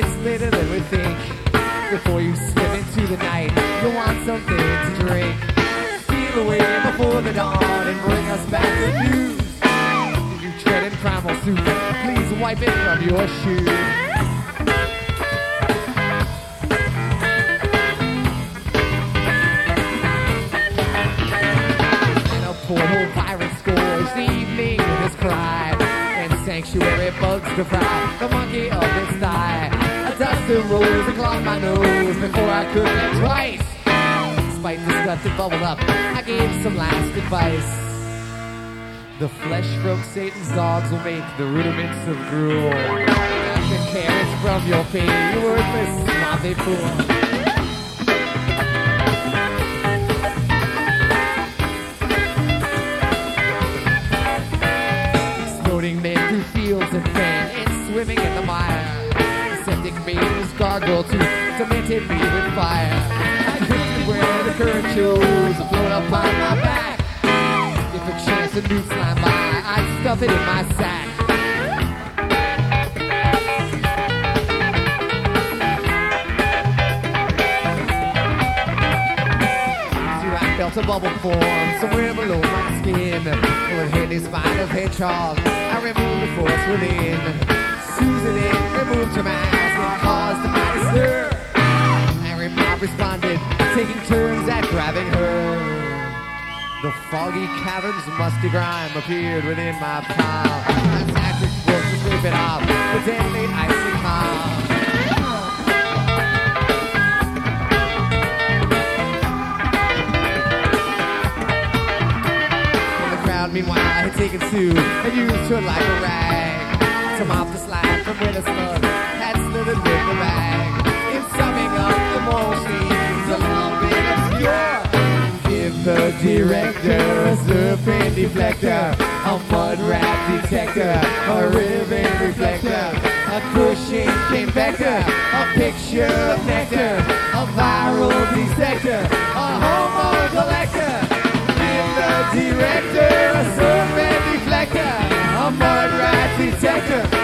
It's later than we think. Before you slip into the night, you want something to drink. Steal away before the dawn and bring us back the news. If you tread in primal soup, please wipe it from your shoes. Portal pirate scores the evening in his cry, and sanctuary bugs defy the monkey of his thigh. A dusty rose and clogged my nose before I could think twice. Despite the stuff that bubbled up, I gave some last advice. The flesh from Satan's dogs will make the rudiments of gruel. Nothing cares from your pain, you worthless, sloppy fool. Men through fields and fen and swimming in the mire. Septic maidens gargle to demented me with fire. I couldn't wear the current shoes float up on my back. If a chance to newt slime by, I'd stuff it in my sack. I felt a bubble form somewhere below my skin. With handy spine of hedgehog, I removed the force within. Susan in removed her mask and caused a mighty stir. Angry mob responded, taking turns at grabbing her. The foggy cavern's musty grime appeared within my palm. I tactics broke to scrape it off the deadly icy calm. Meanwhile, I had taken Sue and used her like a rag to mop the slide from where the slug had slithered with the bag. In summing up, the moral seems a little bit obscure. Give the director a serpent deflector, a mud rat detector, a ribbon reflector, a cushion cane vector, a picture of nectar, a viral dissector, a homo collector. Director, a serpent deflector, a mud rat detector,